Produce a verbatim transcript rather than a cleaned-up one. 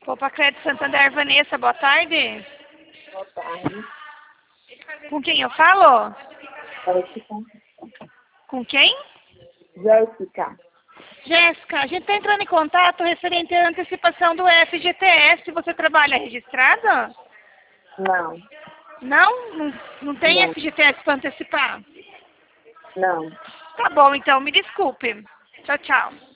Copa Crédito Santander, Vanessa, boa tarde. Boa tarde. Com quem eu falo? Jéssica. Com quem? Jéssica. Jéssica, a gente está entrando em contato referente à antecipação do F G T S. Você trabalha registrada? Não. Não? Não, não tem Não. F G T S para antecipar? Não. Tá bom, então, me desculpe. Tchau, tchau.